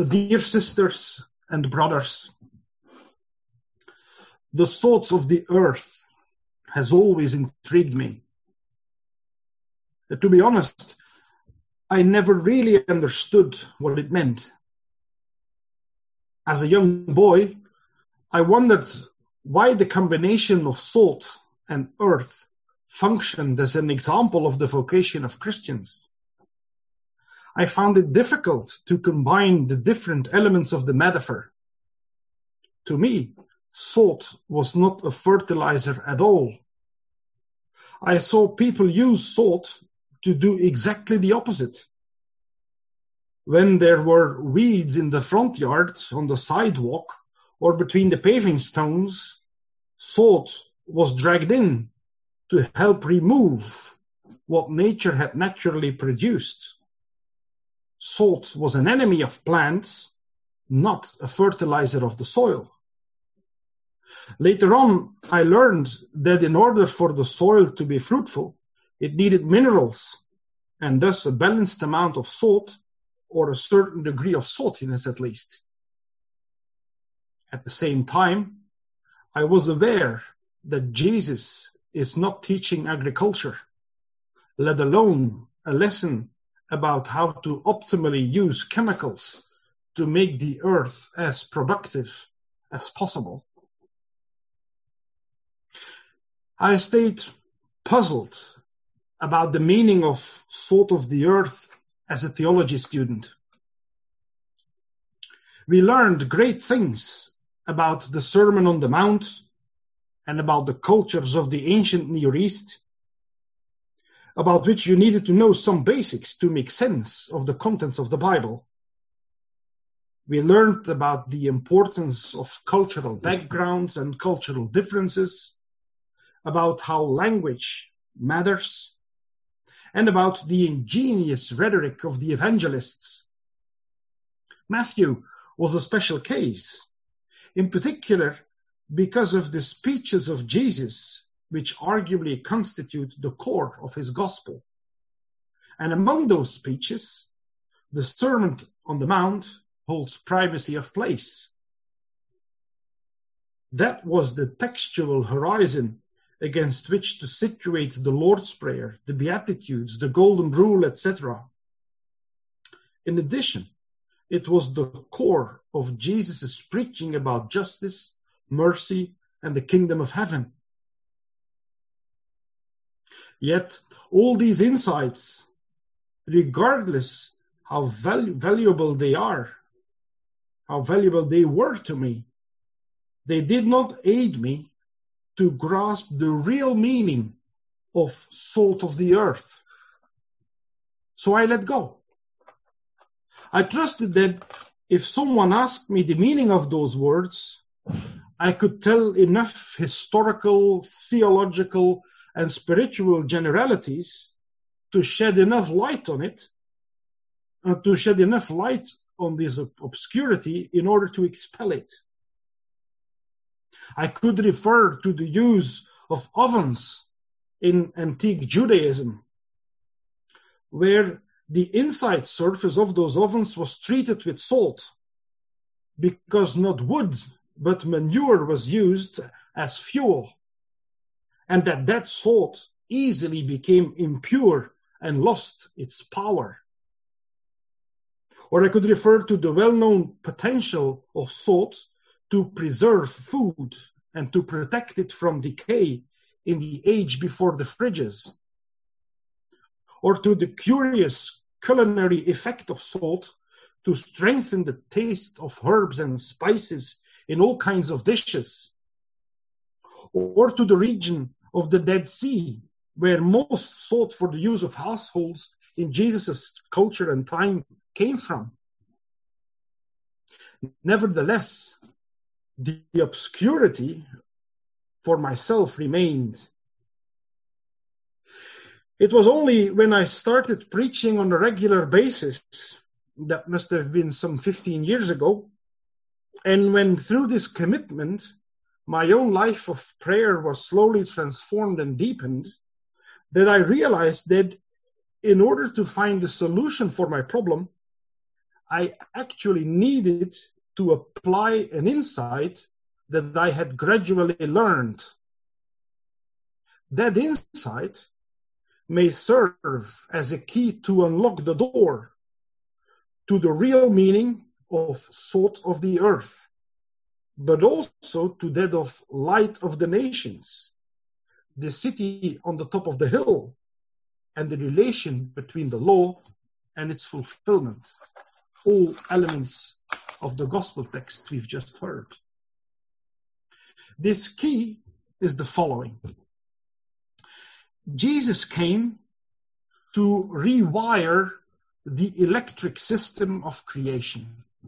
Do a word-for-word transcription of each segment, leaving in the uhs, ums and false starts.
So, dear sisters and brothers, the salt of the earth has always intrigued me. To be honest, I never really understood what it meant. As a young boy, I wondered why the combination of salt and earth functioned as an example of the vocation of Christians. I found it difficult to combine the different elements of the metaphor. To me, salt was not a fertilizer at all. I saw people use salt to do exactly the opposite. When there were weeds in the front yard, on the sidewalk, or between the paving stones, salt was dragged in to help remove what nature had naturally produced. Salt was an enemy of plants, not a fertilizer of the soil. Later on, I learned that in order for the soil to be fruitful, it needed minerals, and thus a balanced amount of salt, or a certain degree of saltiness at least. At the same time, I was aware that Jesus is not teaching agriculture, let alone a lesson about how to optimally use chemicals to make the earth as productive as possible. I stayed puzzled about the meaning of salt of the earth as a theology student. We learned great things about the Sermon on the Mount and about the cultures of the ancient Near East, about which you needed to know some basics to make sense of the contents of the Bible. We learned about the importance of cultural backgrounds and cultural differences, about how language matters, and about the ingenious rhetoric of the evangelists. Matthew was a special case, in particular because of the speeches of Jesus, which arguably constitute the core of his gospel. And among those speeches, the Sermon on the Mount holds primacy of place. That was the textual horizon against which to situate the Lord's Prayer, the Beatitudes, the Golden Rule, et cetera. In addition, it was the core of Jesus' preaching about justice, mercy, and the kingdom of heaven. Yet, all these insights, regardless how valu- valuable they are, how valuable they were to me, they did not aid me to grasp the real meaning of salt of the earth. So I let go. I trusted that if someone asked me the meaning of those words, I could tell enough historical, theological, and spiritual generalities to shed enough light on it, uh, to shed enough light on this obscurity in order to expel it. I could refer to the use of ovens in antique Judaism, where the inside surface of those ovens was treated with salt, because not wood, but manure was used as fuel, and that that salt easily became impure and lost its power. Or I could refer to the well-known potential of salt to preserve food and to protect it from decay in the age before the fridges, or to the curious culinary effect of salt to strengthen the taste of herbs and spices in all kinds of dishes, or to the region of the Dead Sea, where most salt for the use of households in Jesus' culture and time came from. Nevertheless, the obscurity for myself remained. It was only when I started preaching on a regular basis, that must have been some fifteen years ago, and when through this commitment, my own life of prayer was slowly transformed and deepened, that I realized that in order to find a solution for my problem, I actually needed to apply an insight that I had gradually learned. That insight may serve as a key to unlock the door to the real meaning of salt of the earth, but also to that of light of the nations, the city on the top of the hill, and the relation between the law and its fulfillment, all elements of the gospel text we've just heard. This key is the following. Jesus came to rewire the electric system of creation.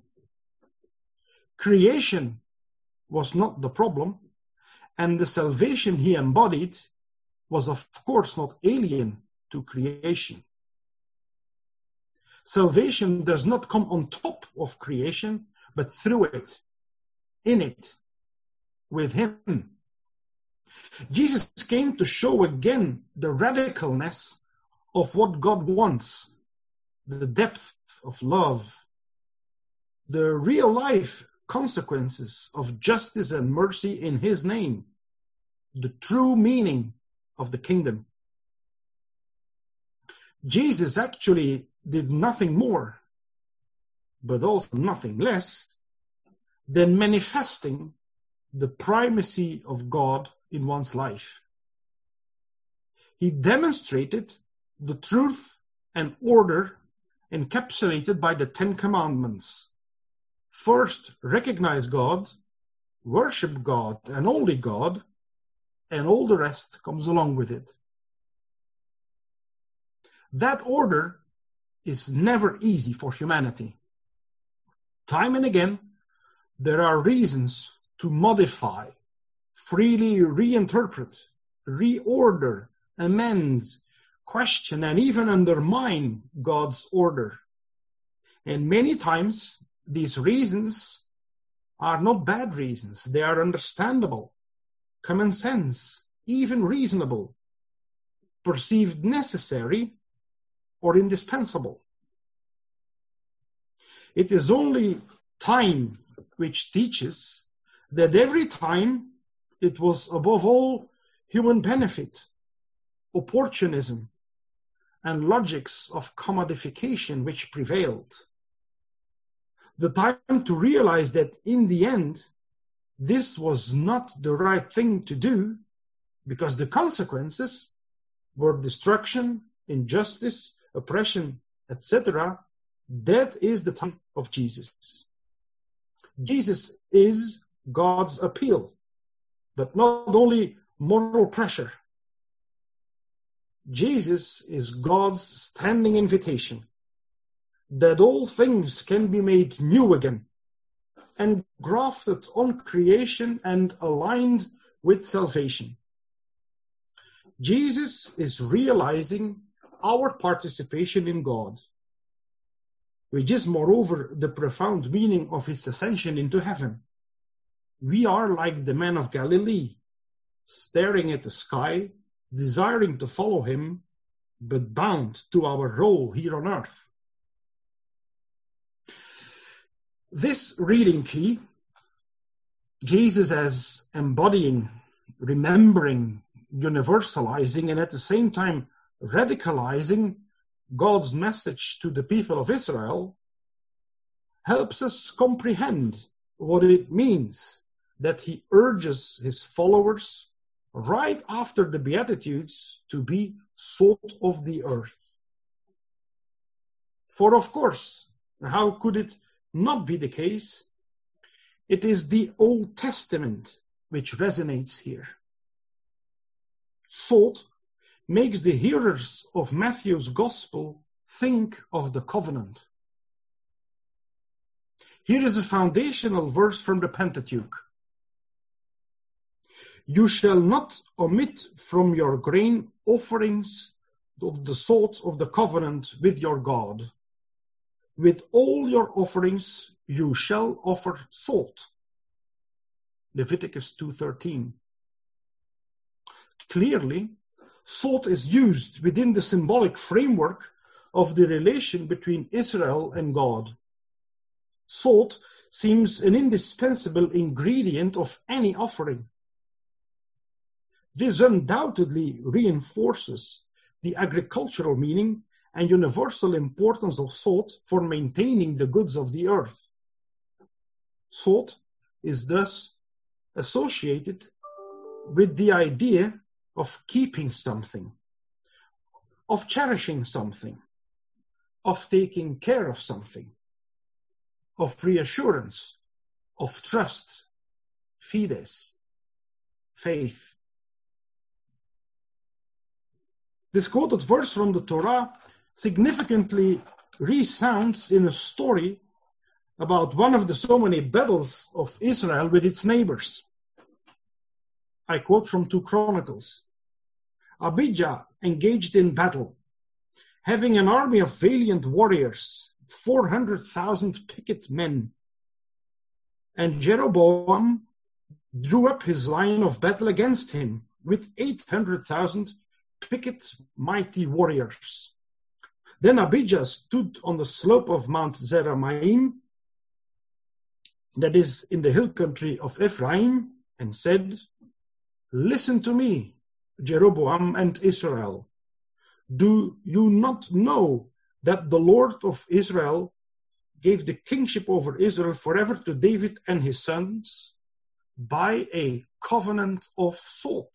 Creation was not the problem, and the salvation he embodied was of course not alien to creation. Salvation does not come on top of creation, but through it, in it, with him. Jesus came to show again the radicalness of what God wants, the depth of love, the real life consequences of justice and mercy in his name, the true meaning of the kingdom. Jesus actually did nothing more, but also nothing less, than manifesting the primacy of God in one's life. He demonstrated the truth and order encapsulated by the Ten Commandments. First, recognize God, worship God and only God, and all the rest comes along with it. That order is never easy for humanity. Time and again, there are reasons to modify, freely reinterpret, reorder, amend, question, and even undermine God's order. And many times, these reasons are not bad reasons. They are understandable, common sense, even reasonable, perceived necessary, or indispensable. It is only time which teaches that every time it was above all human benefit, opportunism, and logics of commodification which prevailed. The time to realize that in the end, this was not the right thing to do, because the consequences were destruction, injustice, oppression, et cetera. That is the time of Jesus. Jesus is God's appeal, but not only moral pressure. Jesus is God's standing invitation that all things can be made new again and grafted on creation and aligned with salvation. Jesus is realizing our participation in God, which is moreover the profound meaning of his ascension into heaven. We are like the men of Galilee, staring at the sky, desiring to follow him, but bound to our role here on earth. This reading key, Jesus as embodying, remembering, universalizing, and at the same time radicalizing God's message to the people of Israel, helps us comprehend what it means that he urges his followers right after the Beatitudes to be salt of the earth. For of course, how could it not be the case? It is the Old Testament which resonates here. Salt makes the hearers of Matthew's gospel think of the covenant. Here is a foundational verse from the Pentateuch. You shall not omit from your grain offerings of the salt of the covenant with your God. With all your offerings you shall offer salt. Leviticus two thirteen. Clearly, salt is used within the symbolic framework of the relation between Israel and God. Salt seems an indispensable ingredient of any offering. This undoubtedly reinforces the agricultural meaning and universal importance of salt for maintaining the goods of the earth. Salt is thus associated with the idea of keeping something, of cherishing something, of taking care of something, of reassurance, of trust, fides, faith. This quoted verse from the Torah significantly resounds in a story about one of the so many battles of Israel with its neighbors. I quote from two Chronicles. Abijah engaged in battle, having an army of valiant warriors, four hundred thousand picket men. And Jeroboam drew up his line of battle against him with eight hundred thousand picket mighty warriors. Then Abijah stood on the slope of Mount Zeramaim, that is in the hill country of Ephraim, and said, "Listen to me, Jeroboam and Israel. Do you not know that the Lord of Israel gave the kingship over Israel forever to David and his sons by a covenant of salt?"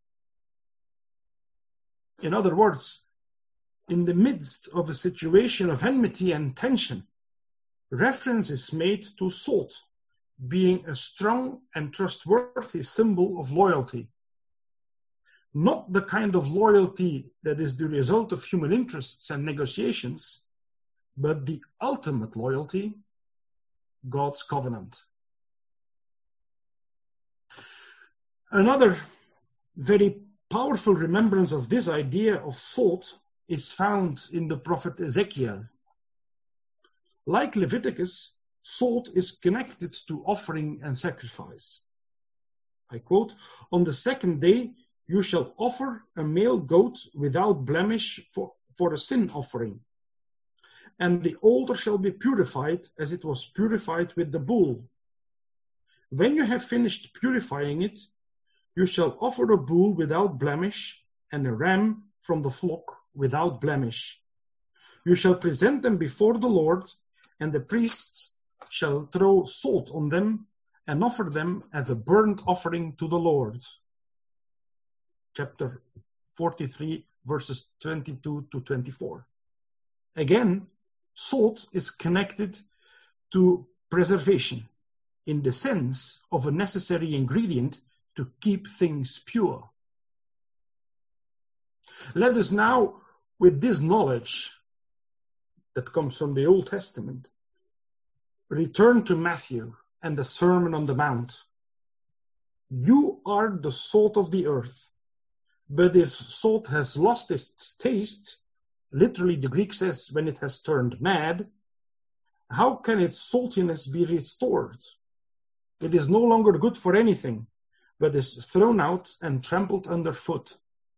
In other words, in the midst of a situation of enmity and tension, reference is made to salt being a strong and trustworthy symbol of loyalty. Not the kind of loyalty that is the result of human interests and negotiations, but the ultimate loyalty, God's covenant. Another very powerful remembrance of this idea of salt is found in the prophet Ezekiel. Like Leviticus, salt is connected to offering and sacrifice. I quote, "On the second day you shall offer a male goat without blemish for, for a sin offering, and the altar shall be purified as it was purified with the bull. When you have finished purifying it, you shall offer a bull without blemish and a ram from the flock without blemish. You shall present them before the Lord, and the priests shall throw salt on them and offer them as a burnt offering to the Lord." Chapter forty-three, verses twenty-two to twenty-four. Again, salt is connected to preservation in the sense of a necessary ingredient to keep things pure. Let us now, with this knowledge that comes from the Old Testament, return to Matthew and the Sermon on the Mount. You are the salt of the earth, but if salt has lost its taste, literally the Greek says when it has turned mad, how can its saltiness be restored? It is no longer good for anything, but is thrown out and trampled underfoot.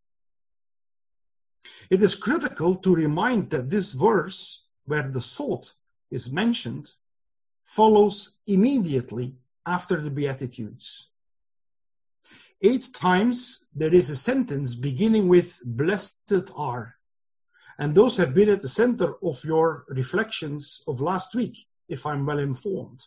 It is critical to remind that this verse, where the salt is mentioned, follows immediately after the Beatitudes. Eight times there is a sentence beginning with "blessed are," and those have been at the center of your reflections of last week, if I'm well informed.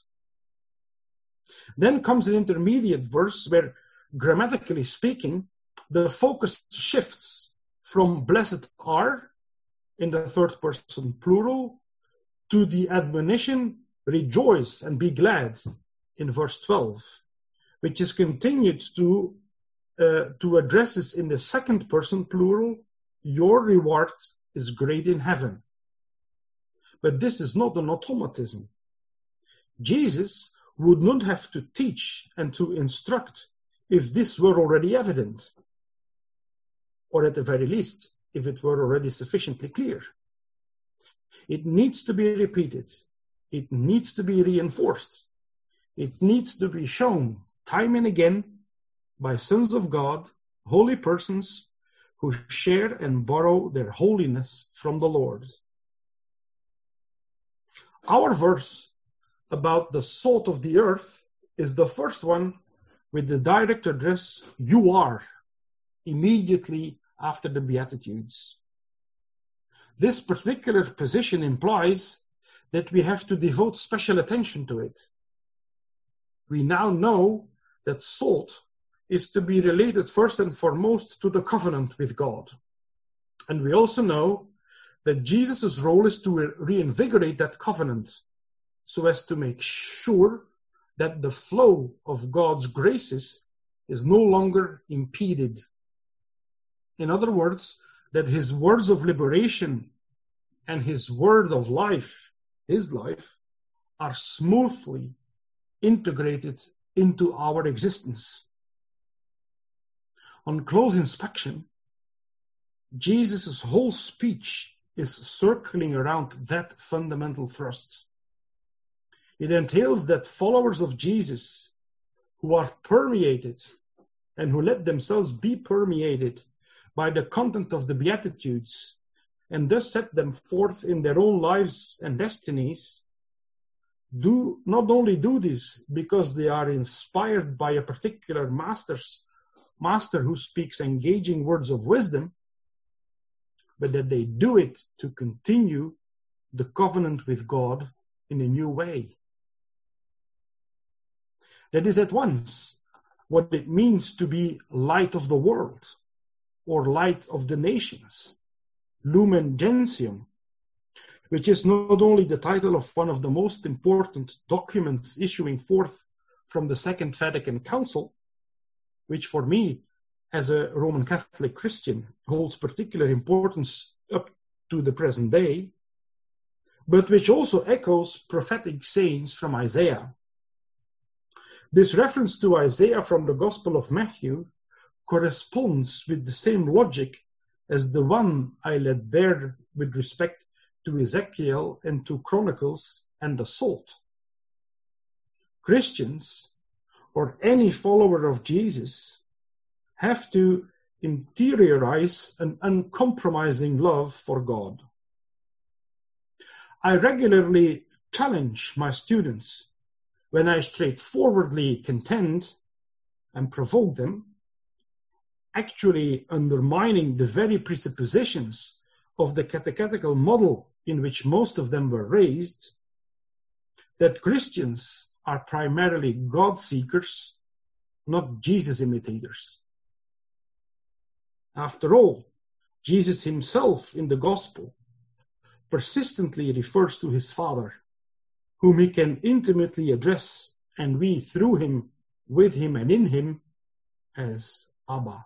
Then comes an intermediate verse where, grammatically speaking, the focus shifts from "blessed are" in the third person plural to the admonition "rejoice and be glad" in verse twelve, which is continued to uh, to addresses in the second person plural, "your reward is great in heaven." But this is not an automatism. Jesus would not have to teach and to instruct if this were already evident, or at the very least, if it were already sufficiently clear. It needs to be repeated. It needs to be reinforced. It needs to be shown time and again by sons of God, holy persons who share and borrow their holiness from the Lord. Our verse about the salt of the earth is the first one with the direct address, you are, immediately after the Beatitudes. This particular position implies that we have to devote special attention to it. We now know that salt is to be related first and foremost to the covenant with God. And we also know that Jesus' role is to reinvigorate that covenant so as to make sure that the flow of God's graces is no longer impeded. In other words, that his words of liberation and his word of life, his life, are smoothly integrated into our existence. On close inspection, Jesus' whole speech is circling around that fundamental thrust. It entails that followers of Jesus who are permeated and who let themselves be permeated by the content of the Beatitudes and thus set them forth in their own lives and destinies, do not only do this because they are inspired by a particular master's, master who speaks engaging words of wisdom, but that they do it to continue the covenant with God in a new way. That is at once what it means to be light of the world or light of the nations, Lumen Gentium, which is not only the title of one of the most important documents issuing forth from the Second Vatican Council, which for me, as a Roman Catholic Christian, holds particular importance up to the present day, but which also echoes prophetic sayings from Isaiah. This reference to Isaiah from the Gospel of Matthew corresponds with the same logic as the one I laid bare with respect to Ezekiel and to Chronicles and the salt. Christians, or any follower of Jesus, have to interiorize an uncompromising love for God. I regularly challenge my students when I straightforwardly contend and provoke them, actually undermining the very presuppositions of the catechetical model in which most of them were raised, that Christians are primarily God seekers, not Jesus imitators. After all, Jesus himself in the gospel persistently refers to his Father, whom he can intimately address, and we through him, with him and in him, as Abba.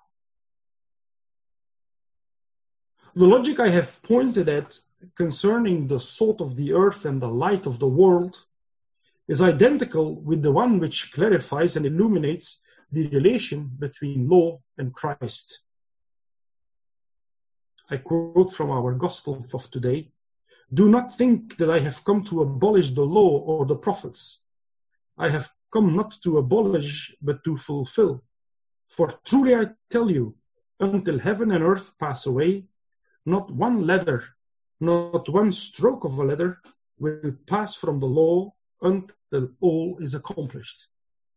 The logic I have pointed at concerning the salt of the earth and the light of the world is identical with the one which clarifies and illuminates the relation between law and Christ. I quote from our Gospel of today, "Do not think that I have come to abolish the law or the prophets. I have come not to abolish, but to fulfill. For truly I tell you, until heaven and earth pass away, not one letter, not one stroke of a letter will pass from the law until all is accomplished."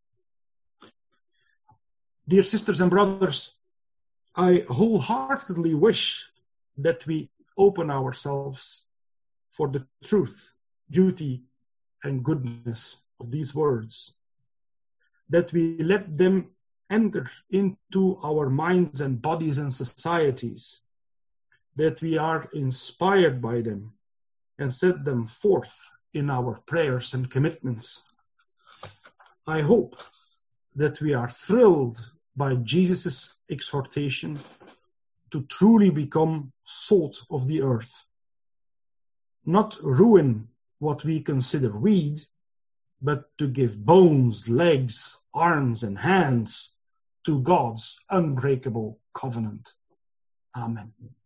Dear sisters and brothers, I wholeheartedly wish that we open ourselves for the truth, beauty, and goodness of these words, that we let them enter into our minds and bodies and societies, that we are inspired by them and set them forth in our prayers and commitments. I hope that we are thrilled by Jesus' exhortation to truly become salt of the earth, not ruin what we consider weed, but to give bones, legs, arms, and hands to God's unbreakable covenant. Amen.